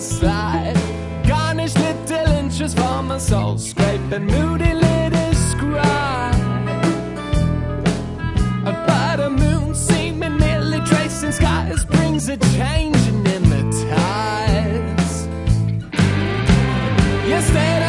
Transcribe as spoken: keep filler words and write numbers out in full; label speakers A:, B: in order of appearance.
A: slide. Garnish little inches for my soul, scraping moody little scribe. But a moon seeming merely tracing skies brings a changing in the tides. You stay